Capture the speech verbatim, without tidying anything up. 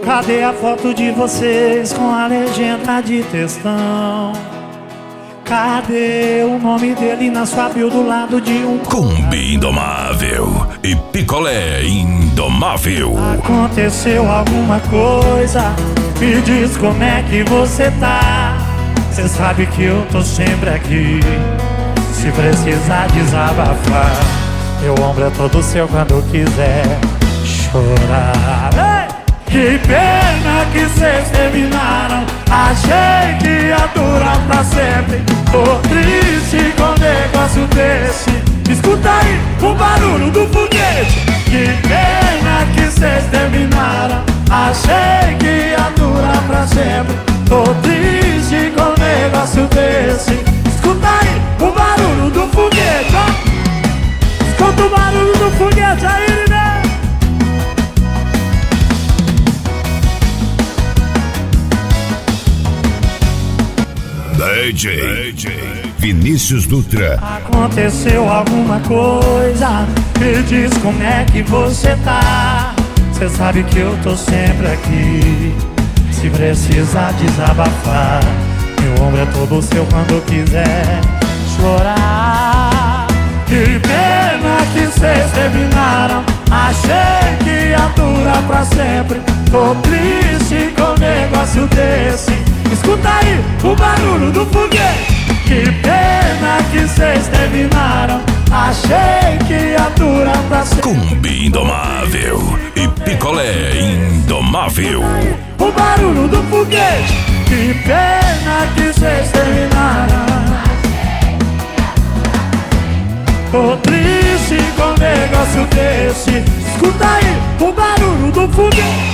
Cadê a foto de vocês com a legenda de textão? Cadê o nome dele na sua bio do lado de um Kombi Indomável e Picolé Indomável. Aconteceu alguma coisa? Me diz como é que você tá. Cê sabe que eu tô sempre aqui, se precisar desabafar. Meu ombro é todo seu quando quiser chorar. Ei! Que pena que cês terminaram. Achei que ia durar pra sempre. Tô triste com um negócio desse. Escuta aí o barulho do foguete. Que pena que cês terminaram. Achei que ia durar pra sempre. Tô triste com um negócio desse. Escuta aí o barulho do foguete, ó. Escuta o barulho do foguete aí, né? D J, D J Vinícius Dutra. Aconteceu alguma coisa? Me diz como é que você tá. Cê sabe que eu tô sempre aqui, se precisar desabafar. Meu ombro é todo seu quando quiser chorar. Que pena que cês terminaram. Achei que ia durar pra sempre. Tô triste com um negócio desse. Escuta aí o barulho do foguete. Que pena que cês terminaram. Achei que ia durar pra sempre. Kombi Indomável e Picolé Indomável. O barulho do foguete. Que pena que cês terminaram. Tô triste com um negócio desse. Escuta aí o barulho do foguete.